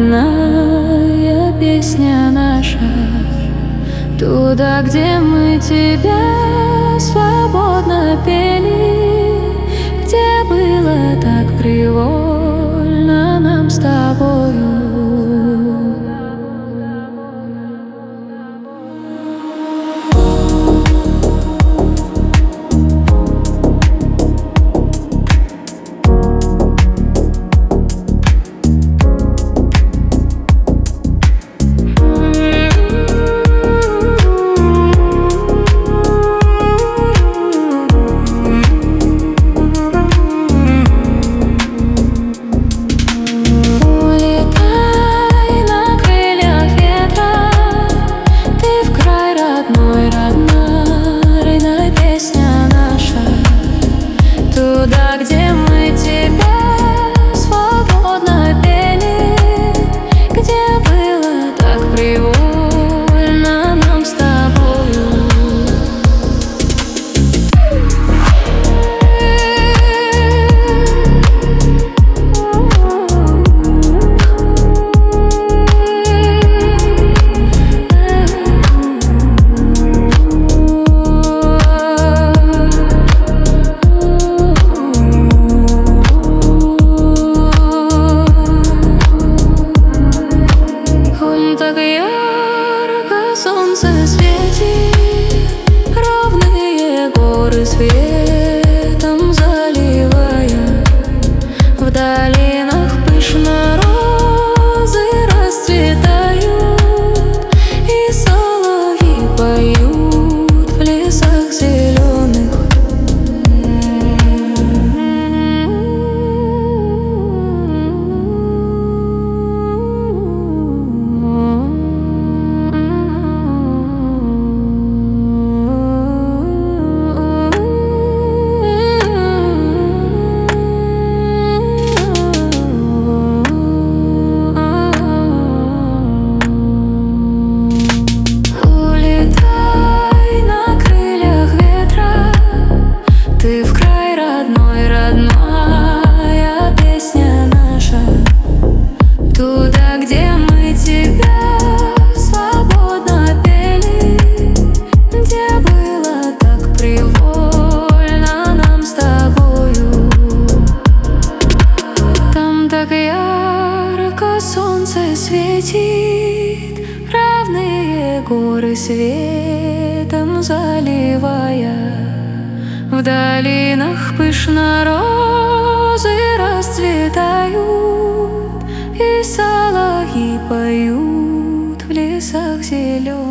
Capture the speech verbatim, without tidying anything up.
родная песня наша, туда, где мы тебя свободно пели, где было так привольно нам с тобою. Туда, где мы тебя свободно пели, где было так привольно нам с тобою. Так ярко солнце светит, равные горы светом заливая. В долинах пышно розы расцветают, и соловьи поют в лесах зеленых. Туда, где мы тебя свободно пели, где было так привольно нам с тобою. Там так ярко солнце светит, равные горы светом заливая. В долинах пышно розы расцветают, и соловьи поют в лесах зеленых.